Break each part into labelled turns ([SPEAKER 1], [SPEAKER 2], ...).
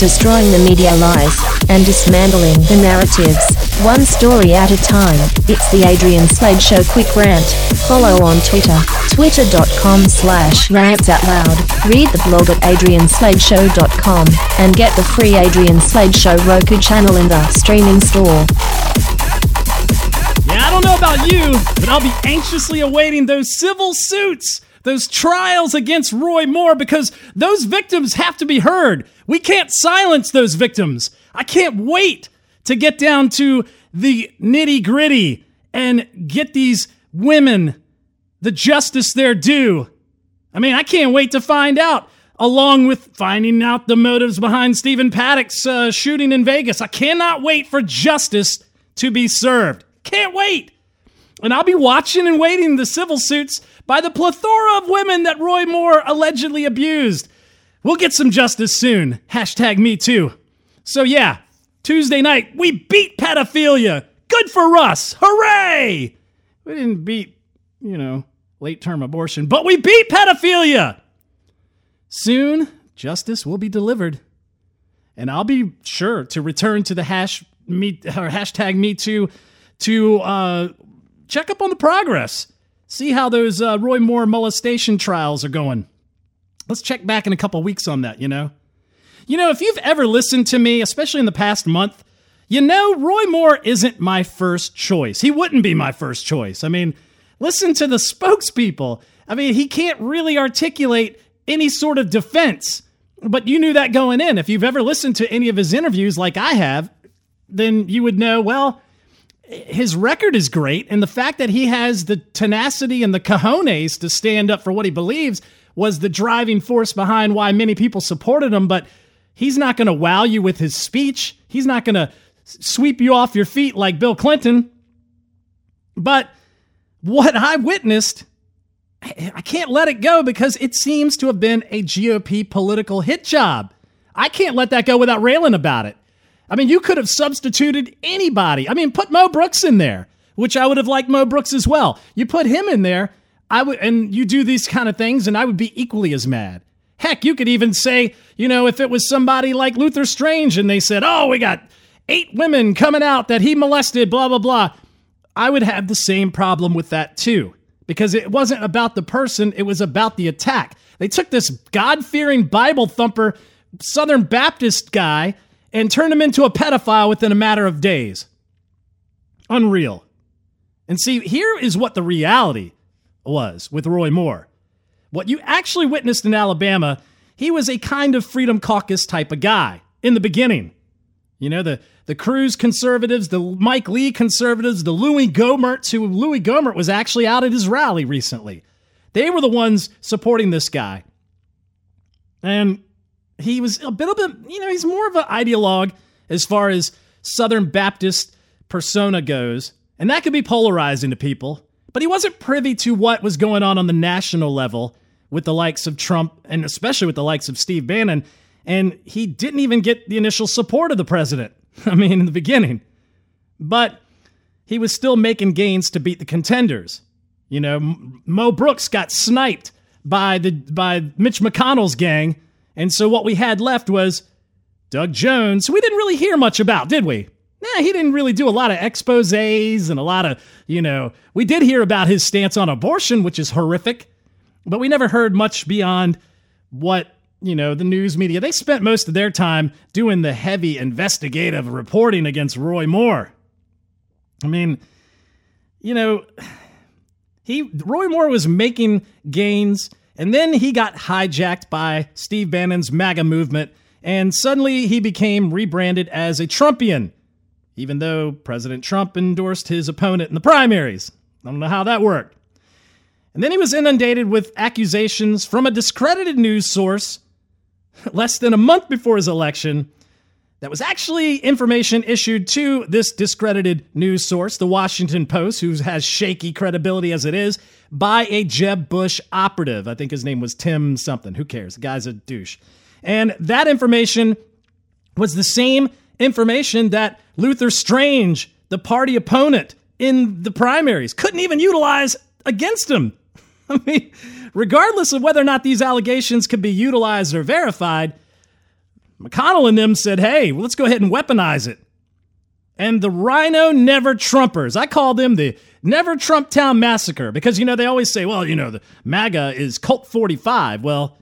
[SPEAKER 1] destroying the media lies and dismantling the narratives, one story at a time. It's the Adrian Slade Show Quick Rant. Follow on Twitter, twitter.com/rantsoutloud. Read the blog at adriansladeshow.com and get the free Adrian Slade Show Roku channel in the streaming store.
[SPEAKER 2] Yeah, I don't know about you, but I'll be anxiously awaiting those civil suits, those trials against Roy Moore, because those victims have to be heard. We can't silence those victims. I can't wait to get down to the nitty-gritty and get these women the justice they're due. I mean, I can't wait to find out, along with finding out the motives behind Stephen Paddock's shooting in Vegas. I cannot wait for justice to be served. Can't wait. And I'll be watching and waiting the civil suits by the plethora of women that Roy Moore allegedly abused. We'll get some justice soon. #MeToo. So yeah, Tuesday night, we beat pedophilia. Good for us. Hooray! We didn't beat, late-term abortion, but we beat pedophilia. Soon, justice will be delivered. And I'll be sure to return to the #MeToo to check up on the progress. See how those Roy Moore molestation trials are going. Let's check back in a couple weeks on that, if you've ever listened to me, especially in the past month, Roy Moore isn't my first choice. He wouldn't be my first choice. I mean, listen to the spokespeople. I mean, he can't really articulate any sort of defense. But you knew that going in. If you've ever listened to any of his interviews like I have, then you would know, well, his record is great, and the fact that he has the tenacity and the cojones to stand up for what he believes was the driving force behind why many people supported him, but he's not going to wow you with his speech. He's not going to sweep you off your feet like Bill Clinton. But what I witnessed, I can't let it go because it seems to have been a GOP political hit job. I can't let that go without railing about it. I mean, you could have substituted anybody. I mean, put Mo Brooks in there, which I would have liked Mo Brooks as well. You put him in there, and you do these kind of things, and I would be equally as mad. Heck, you could even say, if it was somebody like Luther Strange and they said, oh, we got 8 women coming out that he molested, blah, blah, blah. I would have the same problem with that too, because it wasn't about the person, it was about the attack. They took this God-fearing Bible thumper Southern Baptist guy and turned him into a pedophile within a matter of days. Unreal. And see, here is what the reality was with Roy Moore. What you actually witnessed in Alabama, he was a kind of Freedom Caucus type of guy in the beginning. The Cruz conservatives, the Mike Lee conservatives, the Louis Gohmert, who Louis Gohmert was actually out at his rally recently. They were the ones supporting this guy. And he was a bit, he's more of an ideologue as far as Southern Baptist persona goes. And that could be polarizing to people. But he wasn't privy to what was going on the national level with the likes of Trump and especially with the likes of Steve Bannon. And he didn't even get the initial support of the president. I mean, in the beginning. But he was still making gains to beat the contenders. Mo Brooks got sniped by Mitch McConnell's gang. And so what we had left was Doug Jones, who we didn't really hear much about, did we? He didn't really do a lot of exposés and a lot of, we did hear about his stance on abortion, which is horrific, but we never heard much beyond what, the news media. They spent most of their time doing the heavy investigative reporting against Roy Moore. I mean, Roy Moore was making gains, and then he got hijacked by Steve Bannon's MAGA movement, and suddenly he became rebranded as a Trumpian, even though President Trump endorsed his opponent in the primaries. I don't know how that worked. And then he was inundated with accusations from a discredited news source less than a month before his election that was actually information issued to this discredited news source, the Washington Post, who has shaky credibility as it is, by a Jeb Bush operative. I think his name was Tim something. Who cares? The guy's a douche. And that information was the same information that Luther Strange, the party opponent in the primaries, couldn't even utilize against him. I mean, regardless of whether or not these allegations could be utilized or verified, McConnell and them said, hey, well, let's go ahead and weaponize it. And the Rhino Never Trumpers, I call them the Never Trump Town Massacre, because, they always say, well, the MAGA is Cult 45. Well,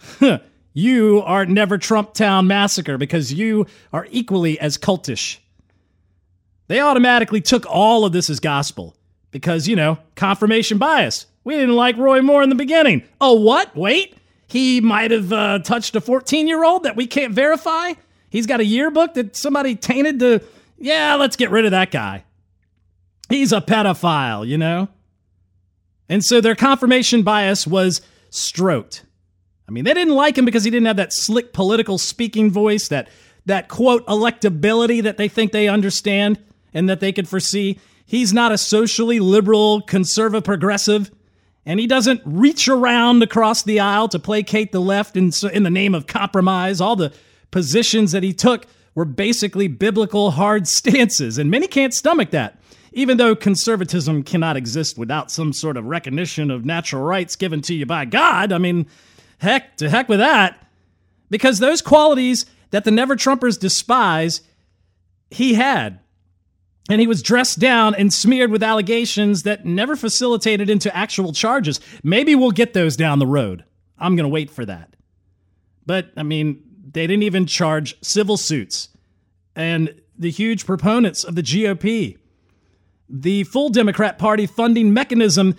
[SPEAKER 2] you are Never Trump Town Massacre because you are equally as cultish. They automatically took all of this as gospel because, confirmation bias. We didn't like Roy Moore in the beginning. Oh, what? Wait, he might have touched a 14-year-old that we can't verify? He's got a yearbook that somebody tainted to... Yeah, let's get rid of that guy. He's a pedophile, And so their confirmation bias was stroked. They didn't like him because he didn't have that slick political speaking voice, that quote, electability that they think they understand and that they could foresee. He's not a socially liberal, conservative, progressive, and he doesn't reach around across the aisle to placate the left in the name of compromise. All the positions that he took were basically biblical hard stances, and many can't stomach that. Even though conservatism cannot exist without some sort of recognition of natural rights given to you by God, heck with that. Because those qualities that the Never Trumpers despise, he had. And he was dressed down and smeared with allegations that never facilitated into actual charges. Maybe we'll get those down the road. I'm going to wait for that. But, they didn't even charge civil suits. And the huge proponents of the GOP, the full Democrat Party funding mechanism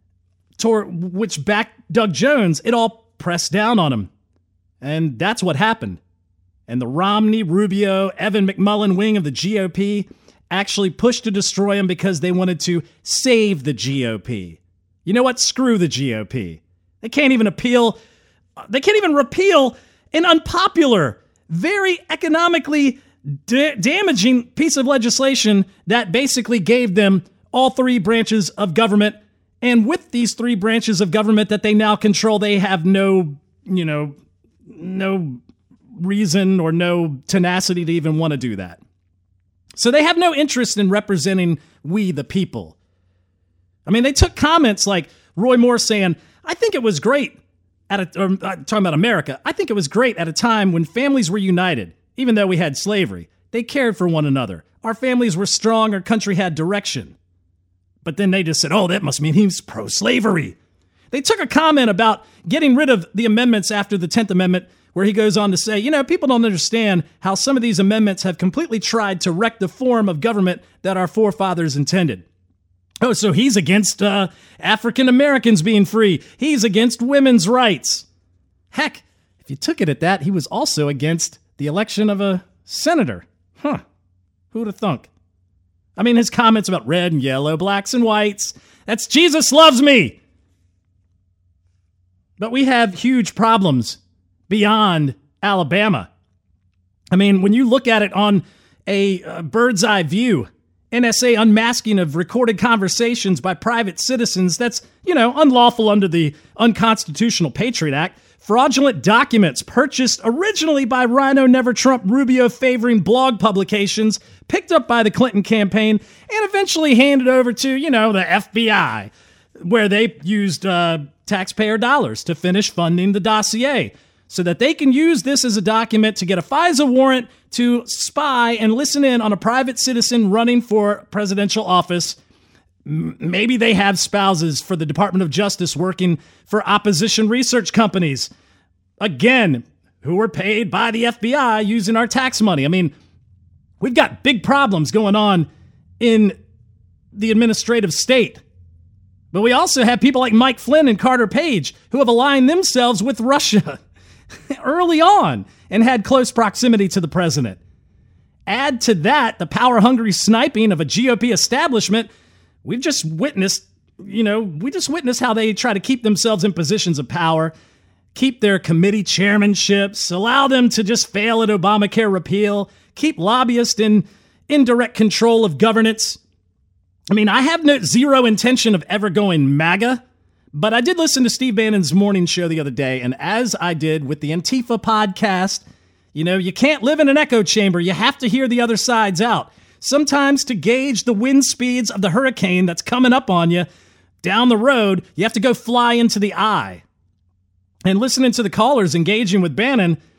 [SPEAKER 2] which backed Doug Jones, it all pressed down on him. And that's what happened. And the Romney, Rubio, Evan McMullin wing of the GOP actually pushed to destroy him because they wanted to save the GOP. You know what? Screw the GOP. They can't even appeal. They can't even repeal an unpopular, very economically damaging piece of legislation that basically gave them all three branches of government. And with these three branches of government that they now control, they have no reason or no tenacity to even want to do that. So they have no interest in representing we the people. They took comments like Roy Moore saying, I think it was great talking about America. I think it was great at a time when families were united, even though we had slavery. They cared for one another. Our families were strong. Our country had direction. But then they just said, oh, that must mean he's pro-slavery. They took a comment about getting rid of the amendments after the 10th Amendment, where he goes on to say, people don't understand how some of these amendments have completely tried to wreck the form of government that our forefathers intended. Oh, so he's against African Americans being free. He's against women's rights. Heck, if you took it at that, he was also against the election of a senator. Huh. Who'd have thunk? His comments about red and yellow, blacks and whites. That's Jesus loves me. But we have huge problems beyond Alabama. When you look at it on a bird's eye view, NSA unmasking of recorded conversations by private citizens, that's, unlawful under the Unconstitutional Patriot Act. Fraudulent documents purchased originally by Rhino Never Trump Rubio favoring blog publications, picked up by the Clinton campaign, and eventually handed over to, the FBI, where they used taxpayer dollars to finish funding the dossier, so that they can use this as a document to get a FISA warrant to spy and listen in on a private citizen running for presidential office. Maybe they have spouses for the Department of Justice working for opposition research companies, again, who are paid by the FBI using our tax money. We've got big problems going on in the administrative state. But we also have people like Mike Flynn and Carter Page who have aligned themselves with Russia early on and had close proximity to the president. Add to that the power-hungry sniping of a GOP establishment. We've just witnessed, how they try to keep themselves in positions of power, keep their committee chairmanships, allow them to just fail at Obamacare repeal, keep lobbyists in indirect control of governance. I have zero intention of ever going MAGA, but I did listen to Steve Bannon's morning show the other day, and as I did with the Antifa podcast, you can't live in an echo chamber. You have to hear the other sides out. Sometimes to gauge the wind speeds of the hurricane that's coming up on you down the road, you have to go fly into the eye. And listening to the callers engaging with Bannon,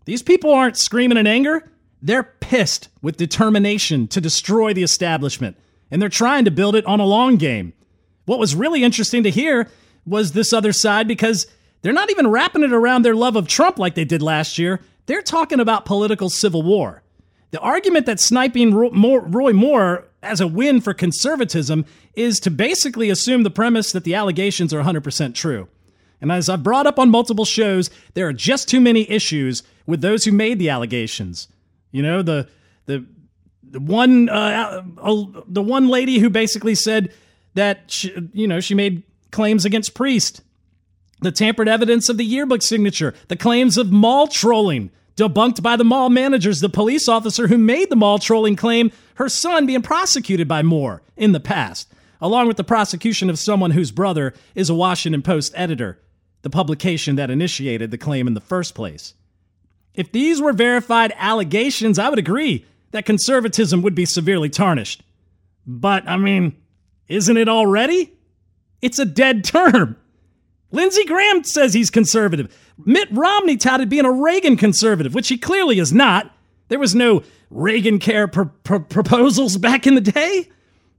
[SPEAKER 2] These people aren't screaming in anger. They're pissed with determination to destroy the establishment, and they're trying to build it on a long game. What was really interesting to hear was this other side, because they're not even wrapping it around their love of Trump like they did last year. They're talking about political civil war. The argument that sniping Roy Moore as a win for conservatism is to basically assume the premise that the allegations are 100% true. And as I've brought up on multiple shows, there are just too many issues with those who made the allegations. You know, the one lady who basically said that she made claims against Priest, the tampered evidence of the yearbook signature, the claims of mall trolling debunked by the mall managers, the police officer who made the mall trolling claim, her son being prosecuted by Moore in the past, along with the prosecution of someone whose brother is a Washington Post editor, the publication that initiated the claim in the first place. If these were verified allegations, I would agree that conservatism would be severely tarnished. But, I mean, isn't it already? It's a dead term. Lindsey Graham says he's conservative. Mitt Romney touted being a Reagan conservative, which he clearly is not. There was no Reagan care proposals back in the day.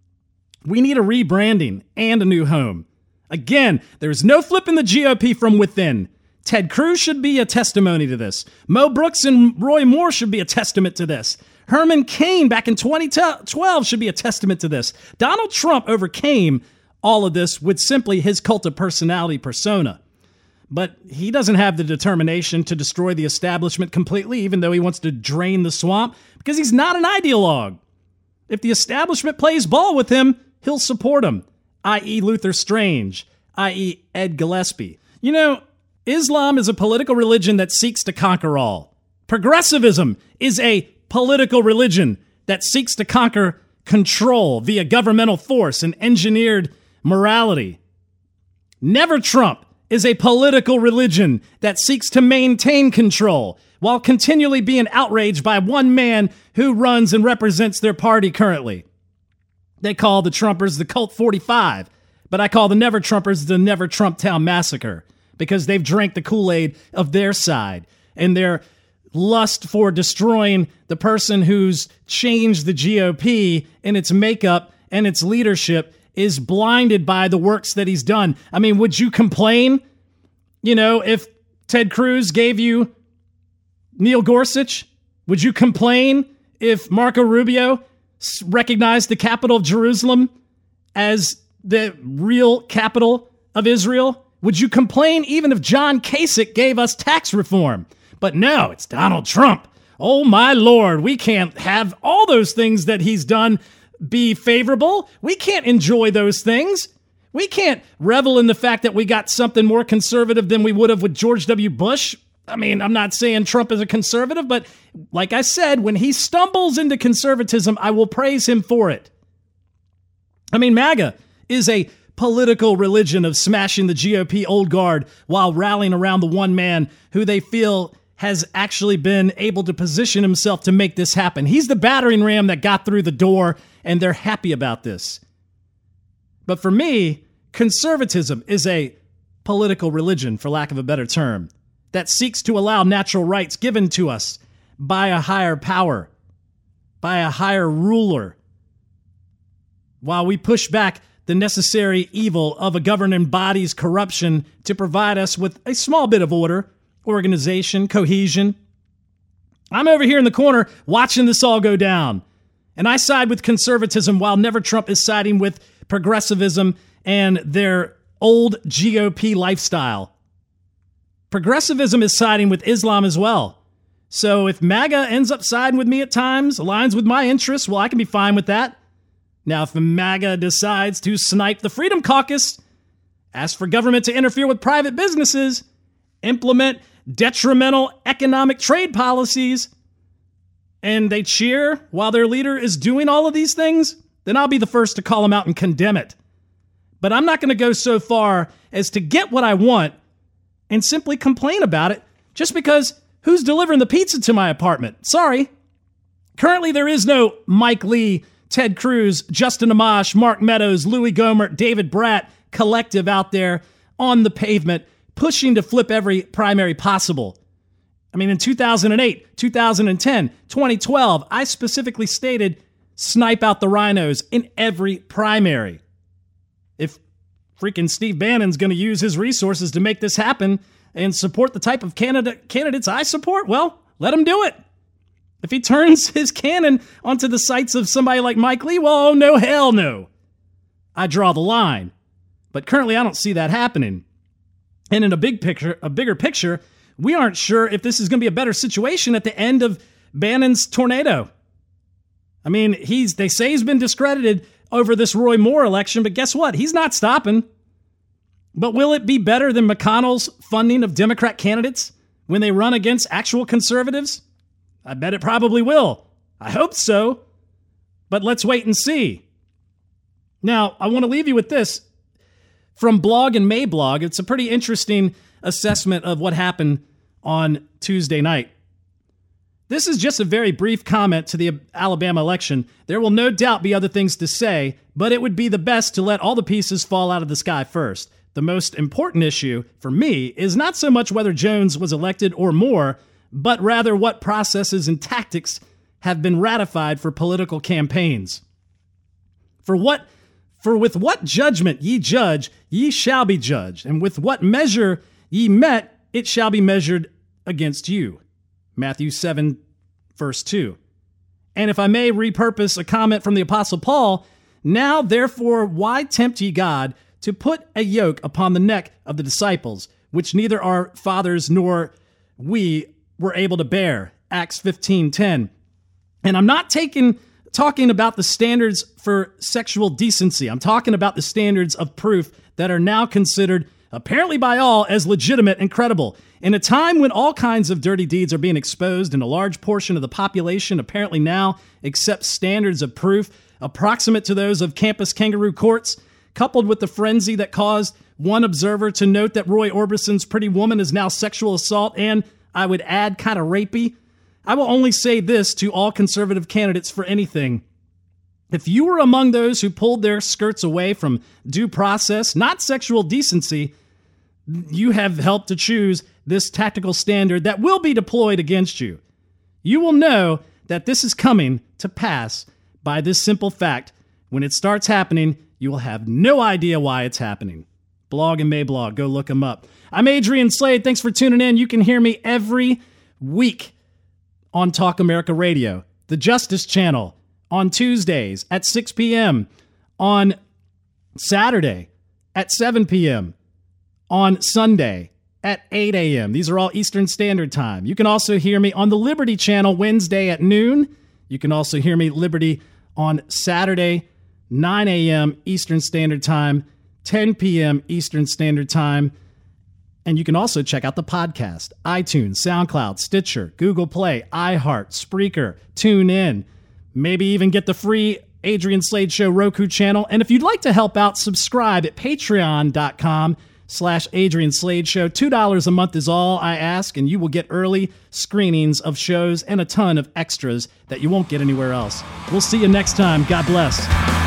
[SPEAKER 2] We need a rebranding and a new home. Again, there's no flipping the GOP from within. Ted Cruz should be a testimony to this. Mo Brooks and Roy Moore should be a testament to this. Herman Cain back in 2012 should be a testament to this. Donald Trump overcame all of this with simply his cult of personality persona. But he doesn't have the determination to destroy the establishment completely, even though he wants to drain the swamp, because he's not an ideologue. If the establishment plays ball with him, he'll support him, i.e. Luther Strange, i.e. Ed Gillespie. You know, Islam is a political religion that seeks to conquer all. Progressivism is a political religion that seeks to conquer control via governmental force and engineered morality. Never Trump is a political religion that seeks to maintain control while continually being outraged by one man who runs and represents their party currently. They call the Trumpers the Cult 45, but I call the Never Trumpers the Never Trump Town Massacre, because they've drank the Kool-Aid of their side, and their lust for destroying the person who's changed the GOP in its makeup and its leadership is blinded by the works that he's done. I mean, would you complain, if Ted Cruz gave you Neil Gorsuch? Would you complain if Marco Rubio recognized the capital of Jerusalem as the real capital of Israel? Would you complain even if John Kasich gave us tax reform? But no, it's Donald Trump. Oh my Lord, we can't have all those things that he's done be favorable. We can't enjoy those things. We can't revel in the fact that we got something more conservative than we would have with George W. Bush. I mean, I'm not saying Trump is a conservative, but like I said, when he stumbles into conservatism, I will praise him for it. I mean, MAGA is a political religion of smashing the GOP old guard while rallying around the one man who they feel has actually been able to position himself to make this happen. He's the battering ram that got through the door, and they're happy about this. But for me, conservatism is a political religion, for lack of a better term, that seeks to allow natural rights given to us by a higher power, by a higher ruler, while we push back the necessary evil of a governing body's corruption to provide us with a small bit of order, organization, cohesion. I'm over here in the corner watching this all go down. And I side with conservatism while Never Trump is siding with progressivism and their old GOP lifestyle. Progressivism is siding with Islam as well. So if MAGA ends up siding with me at times, aligns with my interests, well, I can be fine with that. Now, if MAGA decides to snipe the Freedom Caucus, ask for government to interfere with private businesses, implement detrimental economic trade policies, and they cheer while their leader is doing all of these things, then I'll be the first to call them out and condemn it. But I'm not going to go so far as to get what I want and simply complain about it just because who's delivering the pizza to my apartment? Sorry. Currently, there is no Mike Lee, Ted Cruz, Justin Amash, Mark Meadows, Louis Gohmert, David Bratt collective out there on the pavement pushing to flip every primary possible. I mean, in 2008, 2010, 2012, I specifically stated snipe out the rhinos in every primary. If freaking Steve Bannon's going to use his resources to make this happen and support the type of candidates I support, well, let him do it. If he turns his cannon onto the sights of somebody like Mike Lee, well, no, hell no. I draw the line. But currently, I don't see that happening. And in a bigger picture, we aren't sure if this is going to be a better situation at the end of Bannon's tornado. I mean, they say he's been discredited over this Roy Moore election, but guess what? He's not stopping. But will it be better than McConnell's funding of Democrat candidates when they run against actual conservatives? I bet it probably will. I hope so. But let's wait and see. Now, I want to leave you with this. From Blog and Mayblog, it's a pretty interesting assessment of what happened on Tuesday night. This is just a very brief comment to the Alabama election. There will no doubt be other things to say, but it would be the best to let all the pieces fall out of the sky first. The most important issue for me is not so much whether Jones was elected or Moore, but rather what processes and tactics have been ratified for political campaigns. For with what judgment ye judge, ye shall be judged, and with what measure ye met, it shall be measured against you. Matthew 7, verse 2. And if I may repurpose a comment from the Apostle Paul, now therefore why tempt ye God to put a yoke upon the neck of the disciples, which neither our fathers nor we were able to bear? Acts 15:10. And I'm not talking about the standards for sexual decency. I'm talking about the standards of proof that are now considered, apparently by all, as legitimate and credible. In a time when all kinds of dirty deeds are being exposed and a large portion of the population apparently now accepts standards of proof approximate to those of campus kangaroo courts, coupled with the frenzy that caused one observer to note that Roy Orbison's Pretty Woman is now sexual assault and, I would add, kind of rapey, I will only say this to all conservative candidates for anything. If you were among those who pulled their skirts away from due process, not sexual decency, you have helped to choose this tactical standard that will be deployed against you. You will know that this is coming to pass by this simple fact. When it starts happening, you will have no idea why it's happening. Blog and Mayblog, go look them up. I'm Adrian Slade. Thanks for tuning in. You can hear me every week on Talk America Radio, the Justice Channel, on Tuesdays at 6 p.m., on Saturday at 7 p.m., on Sunday at 8 a.m. These are all Eastern Standard Time. You can also hear me on the Liberty Channel Wednesday at noon. You can also hear me Liberty on Saturday, 9 a.m. Eastern Standard Time, 10 p.m. Eastern Standard Time. And you can also check out the podcast, iTunes, SoundCloud, Stitcher, Google Play, iHeart, Spreaker, TuneIn, maybe even get the free Adrian Slade Show Roku channel. And if you'd like to help out, subscribe at patreon.com/Adrian Slade Show. $2 a month is all I ask, and you will get early screenings of shows and a ton of extras that you won't get anywhere else. We'll see you next time. God bless.